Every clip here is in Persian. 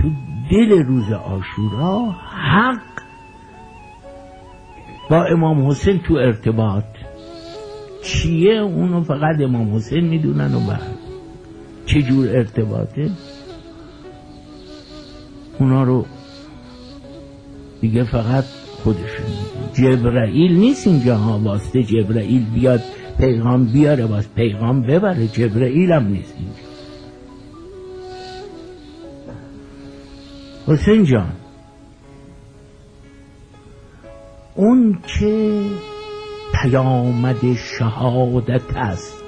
تو دل روز عاشورا حق با امام حسین تو ارتباط چیه اونو فقط امام حسین میدونن و بعد چجور ارتباطه اونا رو دیگه فقط خودشون میدونن. جبرائیل نیست اینجا ها، واسطه جبرائیل بیاد پیغام بیاره واسه پیغام ببره، جبرائیل هم نیست اینجا. حسین جان اون که پیامد شهادت است،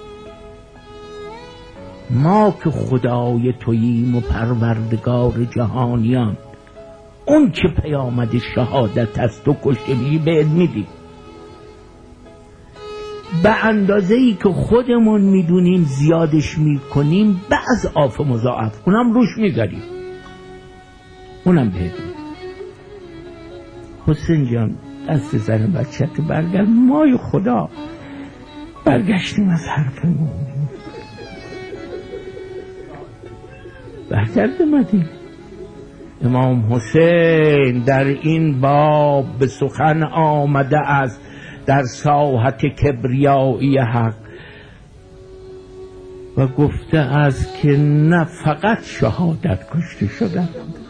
ما که خدای توییم و پروردگار جهانیان، اون که پیامد شهادت است تو کشته میگی بهت میدی به اندازه‌ای که خودمون میدونیم زیادش میکنیم بعض آف مضاعف اونم روش میذاریم اونم بهت میدی. حسین جان دست زن بچت برگرد، مای خدا برگشتیم از حرفمون برگرد مدینه. امام حسین در این باب به سخن آمده است در ساحت کبریایی حق و گفته است که نه فقط شهادت کشته شدند